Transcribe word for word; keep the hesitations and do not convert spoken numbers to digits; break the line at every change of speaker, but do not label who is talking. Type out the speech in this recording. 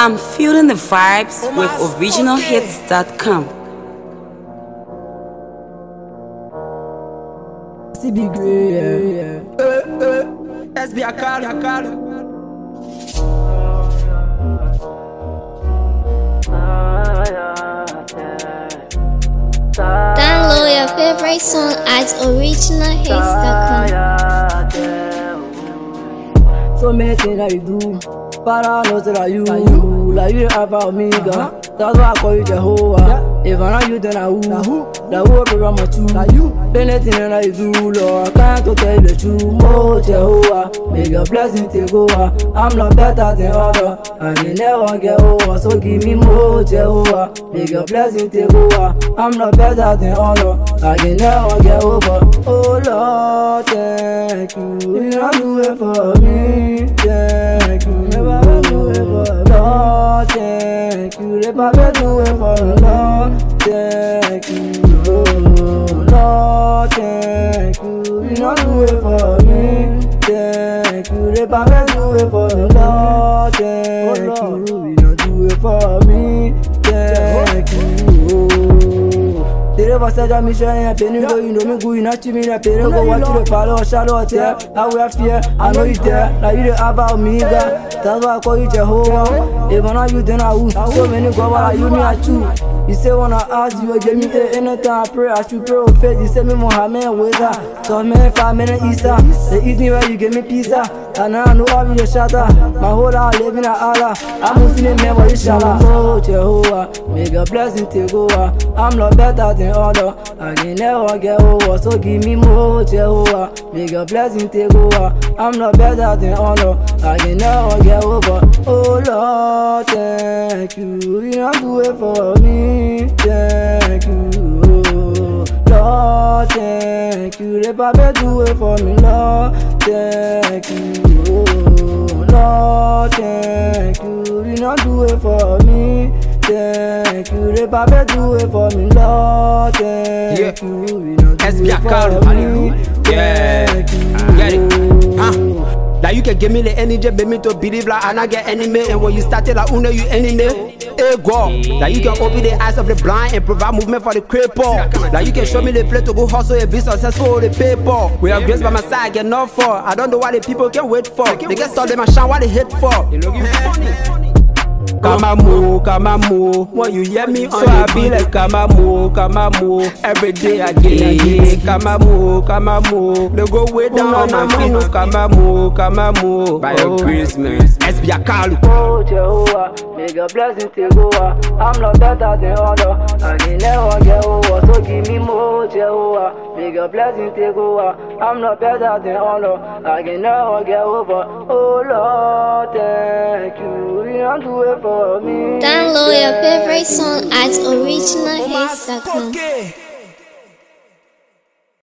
I'm feeling the vibes with original hits dot com.
C B Gray, yeah. Uh, uh, S B Akal, Akal.
Download your favorite song at original hits dot com.
So many things that you do, but I know that you, like you, like you about me, girl. That's why I call you Jehovah. If I know you, then I who, that who be around my two, like you. Anything that you do, Lord, I can't to tell you the truth. More Jehovah, make your blessing take over. I'm not better than other, I may never get over. So give me more Jehovah, make your blessing take over. I'm not better than other, I can never get over. Oh Lord, thank you, you don't do it for me. Thank you, never do it for me. Lord, thank you, never do it for me. Lord, thank you, oh Lord, thank you, you don't do it for me. Thank you, never do it for me. Lord, thank you, you don't do it for me. Thank you. Tere vasaja mission ya penigo, you know me good, you not to me na perego. What you the follow, shadow there, I will fear, I know you there. Like you the about me, God. That's why I call you Jehovah. If I know you, then I will. So many go while you me I choose. You say when I ask you, give me a anytime I pray, I should pray with faith. You say me Mohammed weather. So many five minutes Easter. The evening where you give me pizza. And I know I'll be your shatter. My whole life living at Allah. I'm Muslim man, but inshallah. Oh Jehovah, make a blessing take over. I'm not better than other, I can never get over. So give me more Jehovah, make a blessing take over. I'm not better than other, I can never get over. Oh Lord, thank you, you don't do it for me. Thank you, oh Lord, thank you, let Papa do it for me. Lord, thank you, oh Lord, thank you, you don't do it for me. Thank you, let Papa do it for me. Lord, thank
yeah.
you, you don't do
S B
it for
Akal,
me.
yeah.
Thank you,
Get it? Huh? Like you can give me the energy, baby, to believe like I not get any me. And when you started like uno, you any me. Hey God, like you can open the eyes of the blind and provide movement for the cripple. Like you can show me the place to go hustle and be successful with the paper. We have grace by my side, get enough for. I don't know why the people can wait for. They get stuck, they must shine what they hate for. Kamamu, Kamamu, when you hear me, so I be like Kamamu, Kamamu. Every day I get it, Kamamu, Kamamu. They go way down and feel Kamamu, Kamamu. By your grace, man. S B Akal.
Oh Jehovah, make a blessing take over. I'm not better than other, I can never get over. So give me more Jehovah, make a blessing take over. I'm not better than other, I can never get over. Oh Lord, thank you, you don't do it for me.
Download your favorite song at original hits dot com.